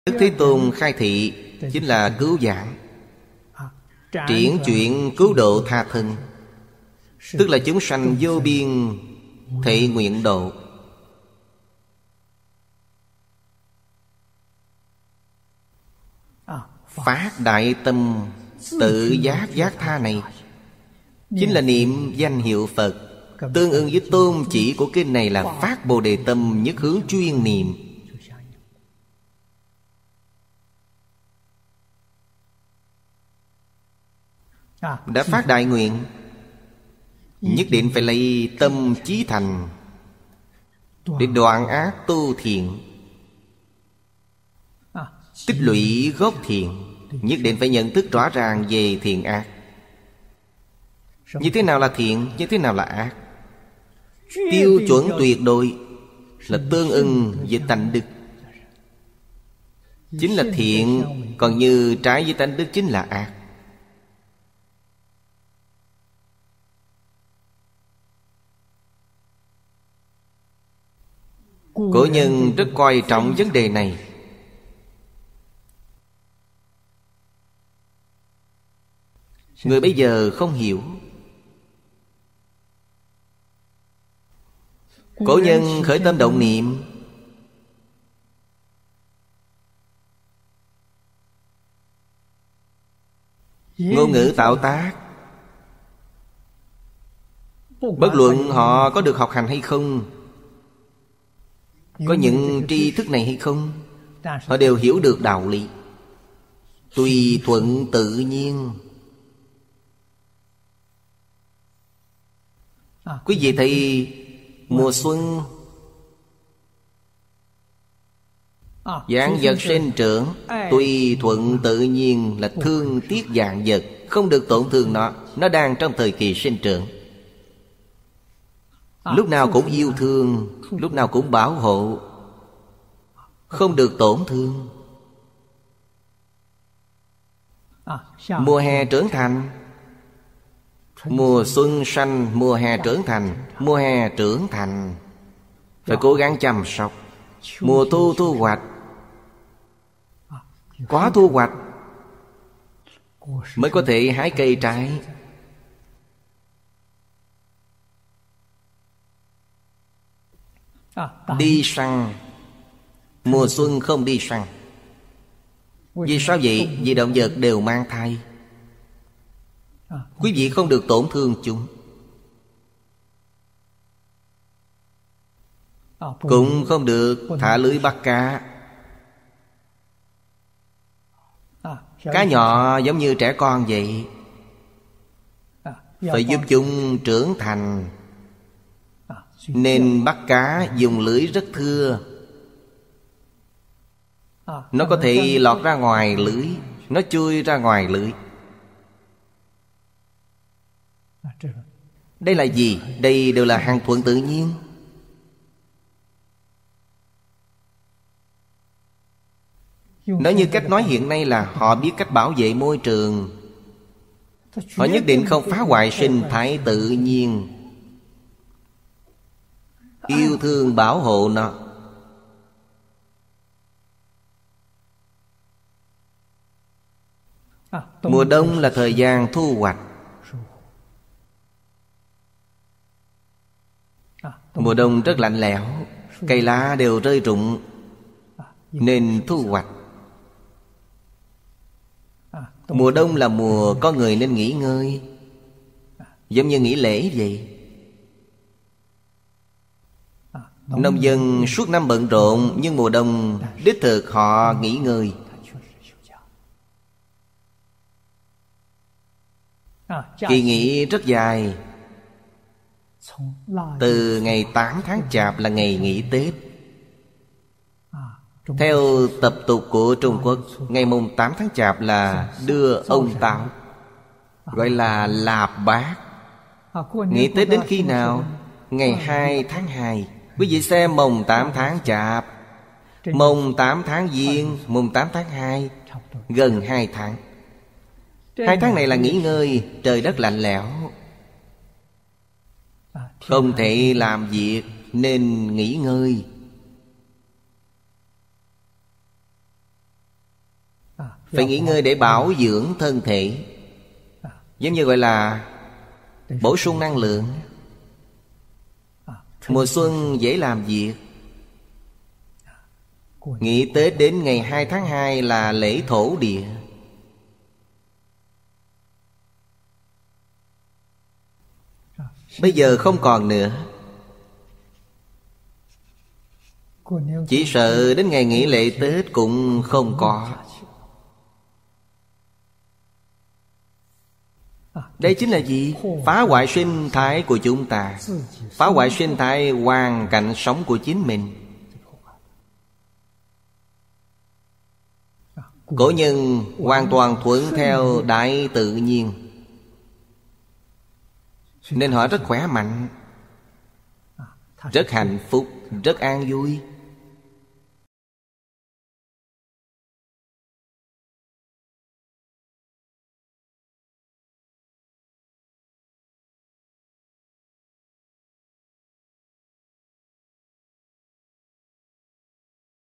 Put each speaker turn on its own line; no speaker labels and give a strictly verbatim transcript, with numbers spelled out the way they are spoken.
Đức Thế Tôn khai thị chính là cứu giảng, triển chuyện cứu độ tha thân, tức là chúng sanh vô biên thệ nguyện độ. Phát đại tâm tự giác giác tha này chính là niệm danh hiệu Phật. Tương ứng với tôn chỉ của kinh này là phát Bồ Đề tâm, nhất hướng chuyên niệm. Đã phát đại nguyện, nhất định phải lấy tâm chí thành để đoạn ác tu thiện, tích lũy gốc thiện. Nhất định phải nhận thức rõ ràng về thiện ác. Như thế nào là thiện, như thế nào là ác. Tiêu chuẩn tuyệt đối là tương ưng với tánh đức, chính là thiện. Còn như trái với tánh đức chính là ác. Cổ nhân rất coi trọng vấn đề này. Người bây giờ không hiểu. Cổ nhân khởi tâm động niệm, ngôn ngữ tạo tác, bất luận họ có được học hành hay không, có những tri thức này hay không, họ đều hiểu được đạo lý, tùy thuận tự nhiên. Quý vị thấy mùa xuân, vạn vật sinh trưởng, tùy thuận tự nhiên là thương tiếc vạn vật, không được tổn thương nó. Nó đang trong thời kỳ sinh trưởng, lúc nào cũng yêu thương, lúc nào cũng bảo hộ, không được tổn thương. Mùa hè trưởng thành, mùa xuân sanh, mùa hè trưởng thành. Mùa hè trưởng thành phải cố gắng chăm sóc. Mùa thu thu hoạch, có thu hoạch mới có thể hái cây trái. Đi săn, mùa xuân không đi săn. Vì sao vậy? Vì động vật đều mang thai. Quý vị không được tổn thương chúng, cũng không được thả lưới bắt cá. Cá nhỏ giống như trẻ con vậy, phải giúp chúng trưởng thành. Nên bắt cá dùng lưới rất thưa, nó có thể lọt ra ngoài lưới, nó chui ra ngoài lưới. Đây là gì? Đây đều là hàng thuận tự nhiên. Nói như cách nói hiện nay là họ biết cách bảo vệ môi trường. Họ nhất định không phá hoại sinh thái tự nhiên, yêu thương bảo hộ nó. Mùa đông là thời gian thu hoạch. Mùa đông rất lạnh lẽo, cây lá đều rơi rụng, nên thu hoạch. Mùa đông là mùa có người nên nghỉ ngơi, giống như nghỉ lễ vậy. Nông dân suốt năm bận rộn, nhưng mùa đông đích thực họ nghỉ ngơi. Kỳ nghỉ rất dài. Từ ngày tám tháng Chạp là ngày nghỉ Tết. Theo tập tục của Trung Quốc, ngày mùng tám tháng Chạp là đưa ông Táo, gọi là Lạp Bát. Nghỉ Tết đến khi nào? Ngày hai tháng hai. Quý vị xem mùng tám tháng Chạp, mùng tám tháng Giêng, mùng tám tháng hai, gần hai tháng. Hai tháng này là nghỉ ngơi, trời đất lạnh lẽo, không thể làm việc nên nghỉ ngơi. Phải nghỉ ngơi để bảo dưỡng thân thể, giống như gọi là bổ sung năng lượng. Mùa xuân dễ làm việc. Nghỉ Tết đến ngày hai tháng hai là lễ thổ địa. Bây giờ không còn nữa. Chỉ sợ đến ngày nghỉ lễ Tết cũng không có. Đây chính là gì? Phá hoại sinh thái của chúng ta, phá hoại sinh thái hoàn cảnh sống của chính mình. Cổ nhân hoàn toàn thuận theo đại tự nhiên, nên họ rất khỏe mạnh, rất hạnh phúc, rất an vui.